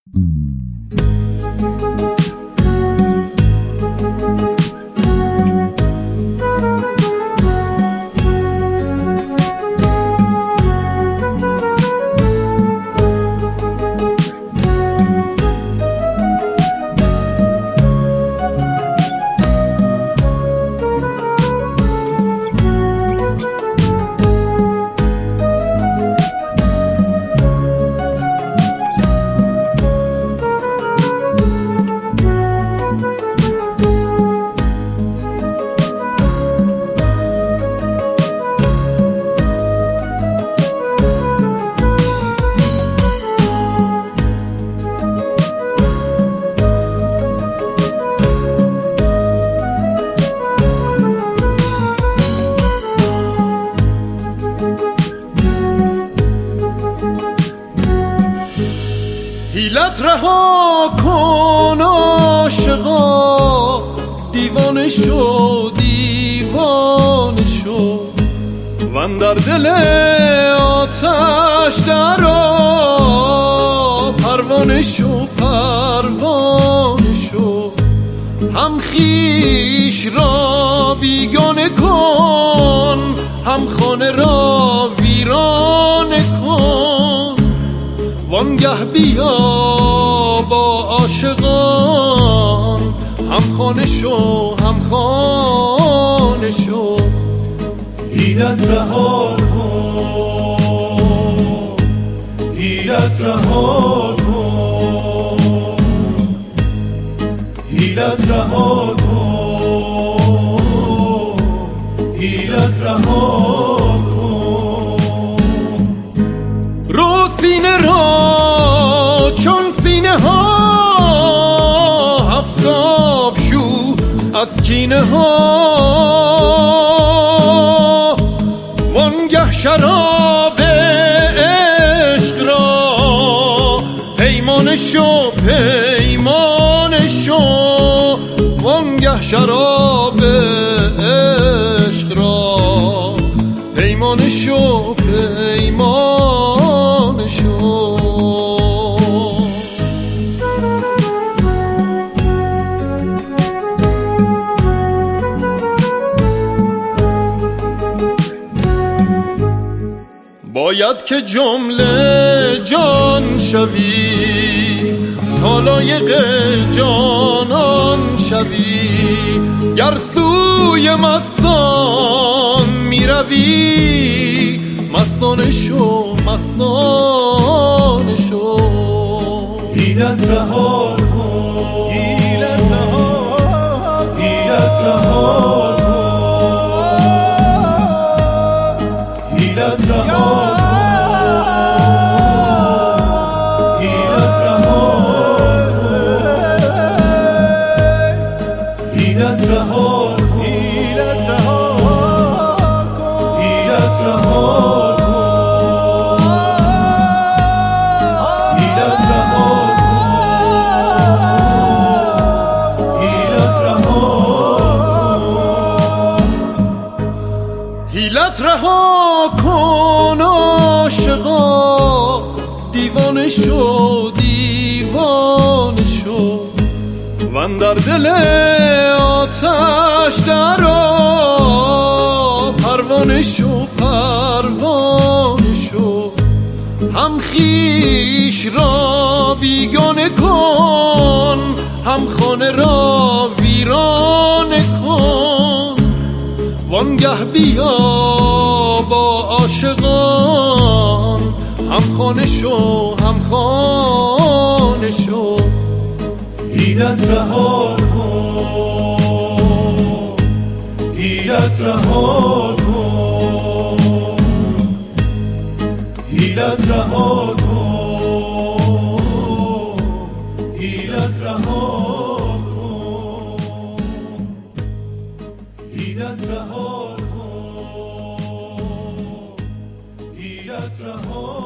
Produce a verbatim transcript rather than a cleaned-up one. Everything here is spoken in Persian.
حیلت رها کن عاشقا، دیوانه شو دیوانه شو، وان در دل آتش درآ، پروانه شو پروانه شو. هم خویش را بیگانه کن، هم خانه را ویرانه کن، وانگه بیا با عاشقان، هم خانه شو هم خانه شو. حیلت رها کن، حیلت رها کن، حیلت رها کن، حیلت رها کن. رو سینه را چون سینه ها، هفتاب شو از کینه ها، وانگه شراب عشق را پیمانه شو پیمانه شو، وانگه شراب عشق را پیمانه شو پیمانه شو. باید که جمله جان شوی، تا لایق جانان شوی، گر سوی مستان می روی، مستانه شو مستانه شو. حیلت رها کن، حیلت رها کن، حیلت رها کن، حیلت رها کن، حیلت رها کن، حیلت رها کن، حیلت رها کن، حیلت رها حیلت رها کن عاشقا، دیوانه شو دیوانه شو، وان در دل آتش درآ، پروانه شو پروانه شو. هم خویش را بیگانه کن، هم خانه را ویرانه کن، وانگه بیا با عاشقان، هم خانه شو هم خانه شو. حیلت رها کن، حیلت رها کن، حیلت رها کن، حیلت رها کن، حیلت رها کن، حیلت رها